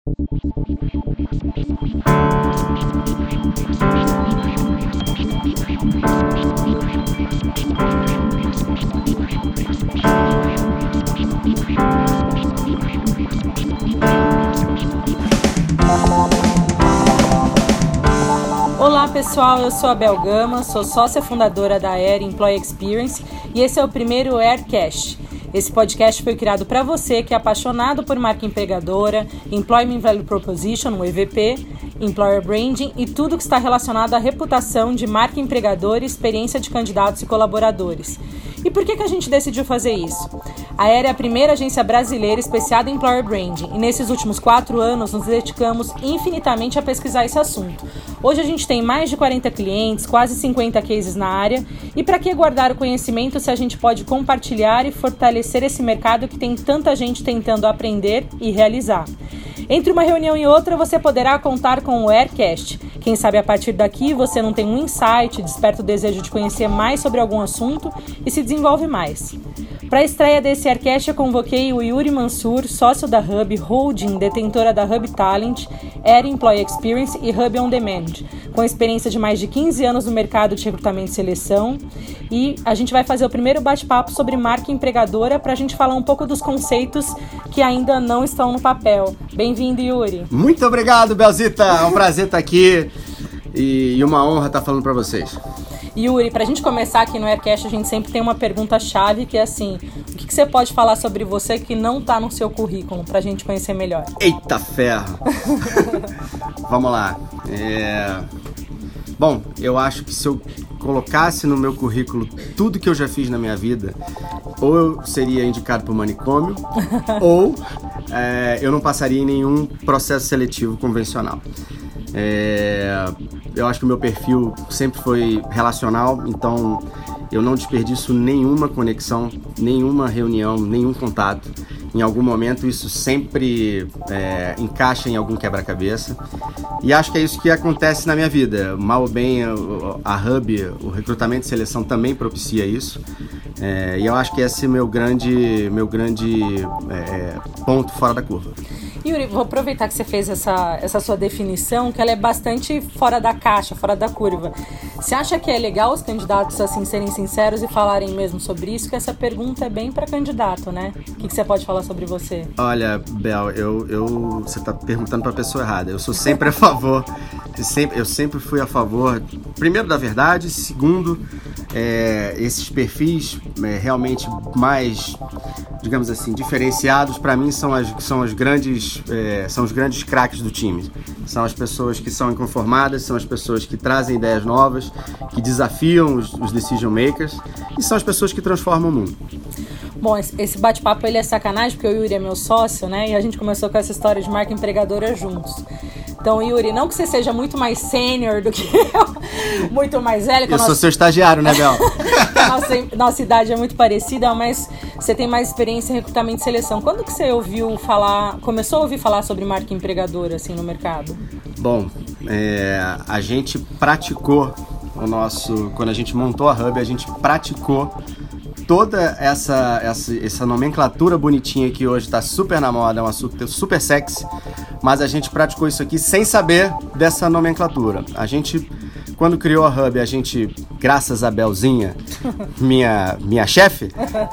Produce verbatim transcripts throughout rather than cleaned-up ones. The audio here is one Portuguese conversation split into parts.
Olá pessoal, eu sou a Bel Gama, sou sócia fundadora da Air Employee Experience e esse é o primeiro Aircast. Esse podcast foi criado para você que é apaixonado por marca empregadora, Employment Value Proposition, o E V P, Employer Branding e tudo que está relacionado à reputação de marca empregadora e experiência de candidatos e colaboradores. E por que que a gente decidiu fazer isso? A Air é a primeira agência brasileira especializada em Employer Branding e nesses últimos quatro anos nos dedicamos infinitamente a pesquisar esse assunto. Hoje a gente tem mais de quarenta clientes, quase cinquenta cases na área e para que guardar o conhecimento se a gente pode compartilhar e fortalecer esse mercado que tem tanta gente tentando aprender e realizar. Entre uma reunião e outra você poderá contar com o Aircast. Quem sabe a partir daqui você não tem um insight, desperta o desejo de conhecer mais sobre algum assunto e se desenvolve mais. Para a estreia desse Aircast, eu convoquei o Yuri Mansur, sócio da Hub, holding, detentora da Hub Talent, Air Employee Experience e Hub On Demand, com experiência de mais de quinze anos no mercado de recrutamento e seleção. E a gente vai fazer o primeiro bate-papo sobre marca empregadora para a gente falar um pouco dos conceitos que ainda não estão no papel. Bem-vindo, Yuri. Muito obrigado, Belzita. É um prazer estar aqui e uma honra estar falando para vocês. Yuri, para a gente começar aqui no Aircast, a gente sempre tem uma pergunta-chave que é assim, o que, que você pode falar sobre você que não está no seu currículo, para a gente conhecer melhor? Eita ferro! Vamos lá. É... Bom, eu acho que se eu colocasse no meu currículo tudo que eu já fiz na minha vida, ou eu seria indicado para o manicômio, ou é, eu não passaria em nenhum processo seletivo convencional. É, eu acho que o meu perfil sempre foi relacional, então eu não desperdiço nenhuma conexão, nenhuma reunião, nenhum contato. Em algum momento isso sempre é, encaixa em algum quebra-cabeça. E acho que é isso que acontece na minha vida. Mal ou bem, a Hub, o recrutamento e seleção também propicia isso. É, e eu acho que esse é meu grande, meu grande é, ponto fora da curva. Yuri, vou aproveitar que você fez essa, essa sua definição, que ela é bastante fora da caixa, fora da curva. Você acha que é legal os candidatos assim serem sinceros e falarem mesmo sobre isso? Que essa pergunta é bem para candidato, né? O que, que você pode falar sobre você? Olha, Bel, eu, eu, você está perguntando para a pessoa errada. Eu sou sempre a favor, sempre, eu sempre fui a favor, primeiro, da verdade, segundo, é, esses perfis é, realmente mais, digamos assim, diferenciados, para mim são as, são as grandes É, são os grandes craques do time. São as pessoas que são inconformadas, são as pessoas que trazem ideias novas, que desafiam os, os decision makers e são as pessoas que transformam o mundo. Bom, esse bate-papo ele é sacanagem porque o Yuri é meu sócio, né? E a gente começou com essa história de marca empregadora juntos. Então, Yuri, não que você seja muito mais sênior do que eu, muito mais velho. Eu nossa... sou nossa... seu estagiário, né, Bel? nossa, nossa idade é muito parecida, mas você tem mais experiência em recrutamento e seleção. Quando que você ouviu falar, começou a ouvir falar sobre marca empregadora, assim, no mercado? Bom, é, a gente praticou o nosso... Quando a gente montou a Hub, a gente praticou toda essa, essa, essa nomenclatura bonitinha que hoje está super na moda, é uma super, super sexy, mas a gente praticou isso aqui sem saber dessa nomenclatura. A gente, quando criou a Hub, a gente, graças a Belzinha, minha, minha chefe,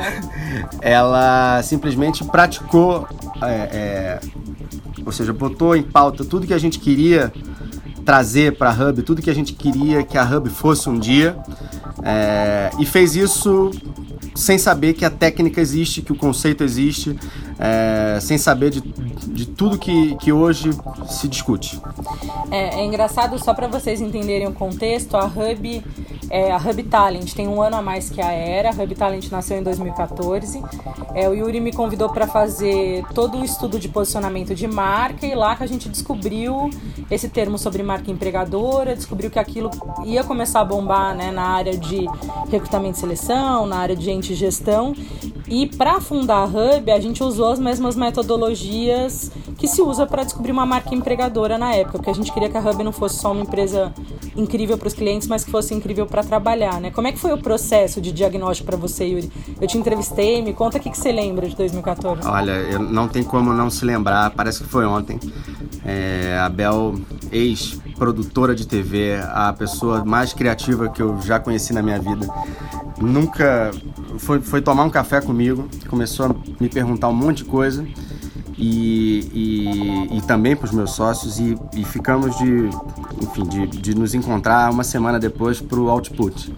ela simplesmente praticou, é, é, ou seja, botou em pauta tudo que a gente queria trazer para a Hub, tudo que a gente queria que a Hub fosse um dia, é, e fez isso sem saber que a técnica existe, que o conceito existe, é, sem saber de, de tudo que, que hoje se discute. É, é engraçado, só para vocês entenderem o contexto, a Hub, é, a Hub Talent tem um ano a mais que a Era. A Hub Talent nasceu em dois mil e catorze. É, o Yuri me convidou para fazer todo o estudo de posicionamento de marca e lá que a gente descobriu esse termo sobre marca empregadora, descobriu que aquilo ia começar a bombar, né, na área de recrutamento e seleção, na área de ente gestão. E para fundar a Hub, a gente usou as mesmas metodologias que se usa para descobrir uma marca empregadora na época, porque a gente queria que a Hub não fosse só uma empresa incrível para os clientes, mas que fosse incrível para trabalhar, né? Como é que foi o processo de diagnóstico para você, Yuri? Eu te entrevistei, me conta o que você lembra de dois mil e quatorze? Olha, eu não tem como não se lembrar, parece que foi ontem. É, a Bel, ex-produtora de T V, a pessoa mais criativa que eu já conheci na minha vida, nunca foi, foi tomar um café comigo, começou a me perguntar um monte de coisa, e, e, e também para os meus sócios, e, e ficamos de, enfim, de, de nos encontrar uma semana depois para o Output.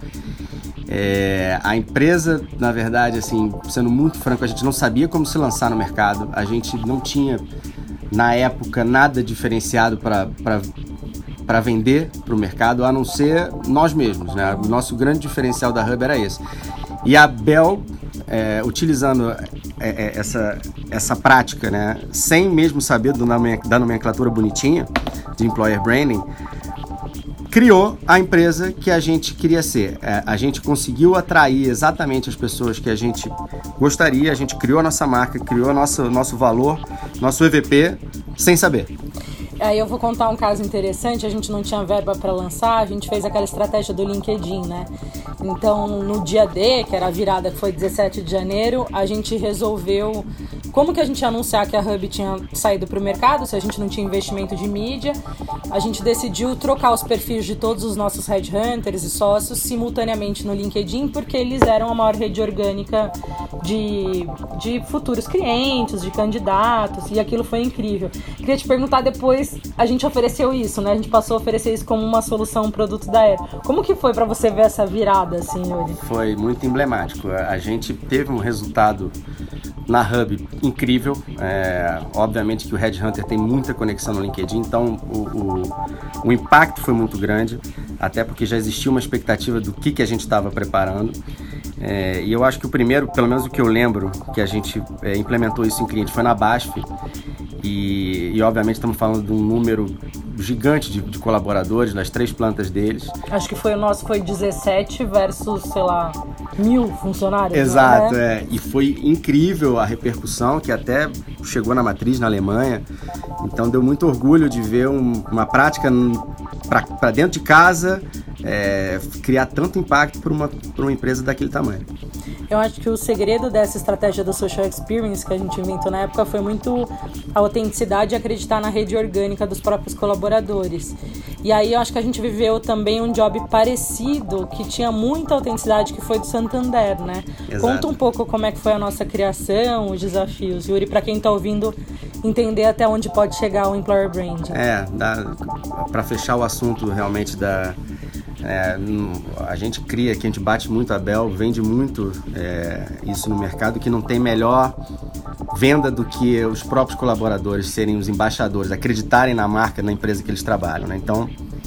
É, a empresa, na verdade, assim, sendo muito franco, a gente não sabia como se lançar no mercado, a gente não tinha, na época, nada diferenciado para para vender para o mercado, a não ser nós mesmos, né? O nosso grande diferencial da Hub era esse. E a Bel, é, utilizando é, é, essa, essa prática, né? Sem mesmo saber do nome, da nomenclatura bonitinha de Employer Branding, criou a empresa que a gente queria ser. É, a gente conseguiu atrair exatamente as pessoas que a gente gostaria, a gente criou a nossa marca, criou nosso, nosso valor, nosso E V P, sem saber. Aí eu vou contar um caso interessante, a gente não tinha verba para lançar, a gente fez aquela estratégia do LinkedIn, né? Então, no dia D, que era a virada, que foi dezessete de janeiro, a gente resolveu como que a gente ia anunciar que a Hub tinha saído para o mercado, se a gente não tinha investimento de mídia. A gente decidiu trocar os perfis de todos os nossos headhunters e sócios simultaneamente no LinkedIn, porque eles eram a maior rede orgânica de, de futuros clientes, de candidatos, e aquilo foi incrível. Queria te perguntar depois, a gente ofereceu isso, né? A gente passou a oferecer isso como uma solução, um produto da Air. Como que foi para você ver essa virada, assim, Yuri? Foi muito emblemático. A gente teve um resultado na Hub incrível. É, obviamente que o Headhunter tem muita conexão no LinkedIn, então o, o, o impacto foi muito grande, até porque já existia uma expectativa do que, que a gente estava preparando. É, e eu acho que o primeiro, pelo menos o que eu lembro, que a gente é, implementou isso em cliente foi na Basf. E, e obviamente estamos falando de um número gigante de, de colaboradores nas três plantas deles. Acho que foi o nosso, foi dezessete versus, sei lá, mil funcionários. Exato, né? é. E foi incrível a repercussão, que até chegou na matriz na Alemanha. Então deu muito orgulho de ver um, uma prática para dentro de casa, é, criar tanto impacto para uma, para uma empresa daquele tamanho. Eu acho que o segredo dessa estratégia do Social Experience que a gente inventou na época foi muito a autenticidade e acreditar na rede orgânica dos próprios colaboradores. E aí eu acho que a gente viveu também um job parecido, que tinha muita autenticidade, que foi do Santander, né? Exato. Conta um pouco como é que foi a nossa criação, os desafios, Yuri, para quem está ouvindo entender até onde pode chegar o Employer Brand. É, para fechar o assunto realmente da... É, a gente cria, que a gente bate muito a Bel, vende muito é, isso no mercado, que não tem melhor venda do que os próprios colaboradores serem os embaixadores, acreditarem na marca, na empresa que eles trabalham, né? Então,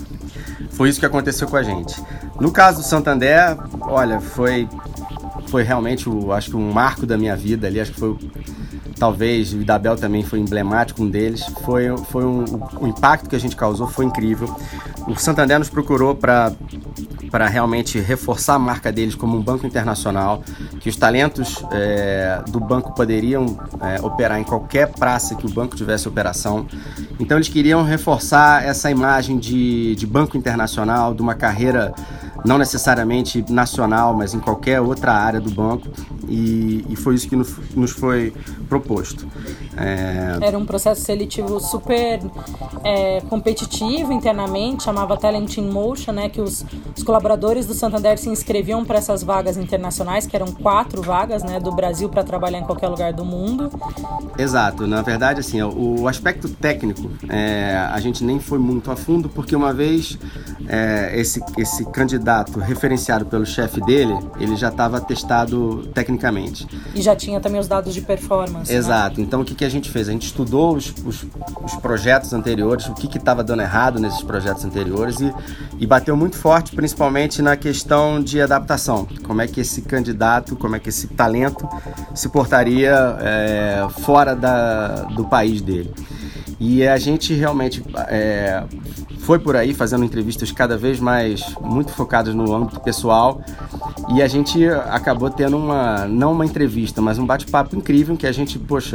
foi isso que aconteceu com a gente. No caso do Santander, olha, foi, foi realmente, o, acho que um marco da minha vida ali, acho que foi, talvez, o da Bel também foi emblemático, um deles, foi, foi um, o impacto que a gente causou foi incrível. O Santander nos procurou para para realmente reforçar a marca deles como um banco internacional, que os talentos é, do banco poderiam é, operar em qualquer praça que o banco tivesse operação. Então eles queriam reforçar essa imagem de, de banco internacional, de uma carreira não necessariamente nacional, mas em qualquer outra área do banco, e, e foi isso que nos, nos foi proposto. É... Era um processo seletivo super é, competitivo internamente, chamava Talent in Motion, né, que os, os colaboradores do Santander se inscreviam para essas vagas internacionais, que eram quatro vagas, né, do Brasil para trabalhar em qualquer lugar do mundo. Exato, na verdade, assim, o, o aspecto técnico, é, a gente nem foi muito a fundo, porque uma vez é, esse, esse candidato referenciado pelo chefe dele, ele já estava testado tecnicamente. E já tinha também os dados de performance. Exato, né? Então o que, que a gente fez? A gente estudou os, os, os projetos anteriores, o que estava dando errado nesses projetos anteriores e, e bateu muito forte, principalmente na questão de adaptação. Como é que esse candidato, como é que esse talento se portaria é, fora da, do país dele. E a gente realmente é, foi por aí fazendo entrevistas cada vez mais muito focadas no âmbito pessoal, e a gente acabou tendo uma, não uma entrevista, mas um bate-papo incrível, que a gente, poxa,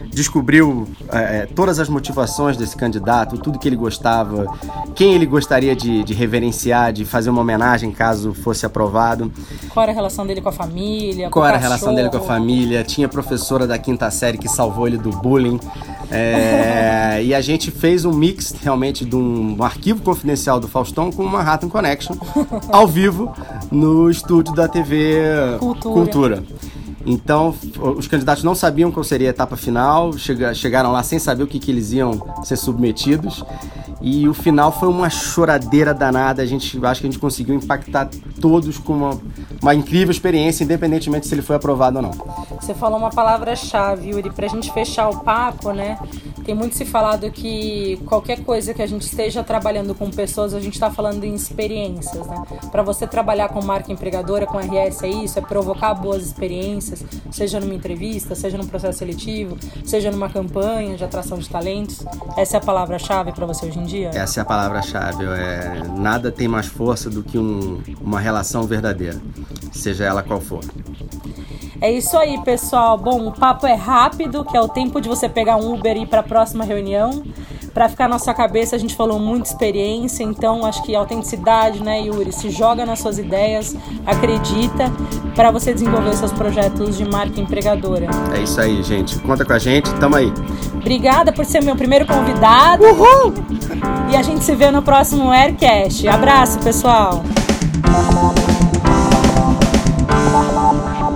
descobriu é, todas as motivações desse candidato, tudo que ele gostava, quem ele gostaria de, de reverenciar, de fazer uma homenagem caso fosse aprovado. Qual era a relação dele com a família? Qual era a relação dele com a família? Tinha professora da quinta série que salvou ele do bullying. É, e a gente fez um mix realmente de um, um arquivo confidencial do Faustão com uma Manhattan Connection ao vivo no estúdio da T V Cultura. Cultura. Então, os candidatos não sabiam qual seria a etapa final, chega, chegaram lá sem saber o que, que eles iam ser submetidos. E o final foi uma choradeira danada. A gente acho que a gente conseguiu impactar todos com uma, uma incrível experiência, independentemente se ele foi aprovado ou não. Você falou uma palavra-chave, Yuri, pra gente fechar o papo, né? Tem muito se falado que qualquer coisa que a gente esteja trabalhando com pessoas, a gente está falando em experiências, né? Para você trabalhar com marca empregadora, com R S, é isso, é provocar boas experiências, seja numa entrevista, seja num processo seletivo, seja numa campanha de atração de talentos. Essa é a palavra-chave para você hoje em dia? Essa é a palavra-chave. É, nada tem mais força do que um, uma relação verdadeira, seja ela qual for. É isso aí, pessoal. Bom, o papo é rápido, que é o tempo de você pegar um Uber e ir para a próxima reunião. Para ficar na sua cabeça, a gente falou muita experiência, então acho que autenticidade, né, Yuri? Se joga nas suas ideias, acredita, para você desenvolver seus projetos de marca empregadora. É isso aí, gente. Conta com a gente, tamo aí. Obrigada por ser meu primeiro convidado. Uhul! E a gente se vê no próximo Aircast. Abraço, pessoal!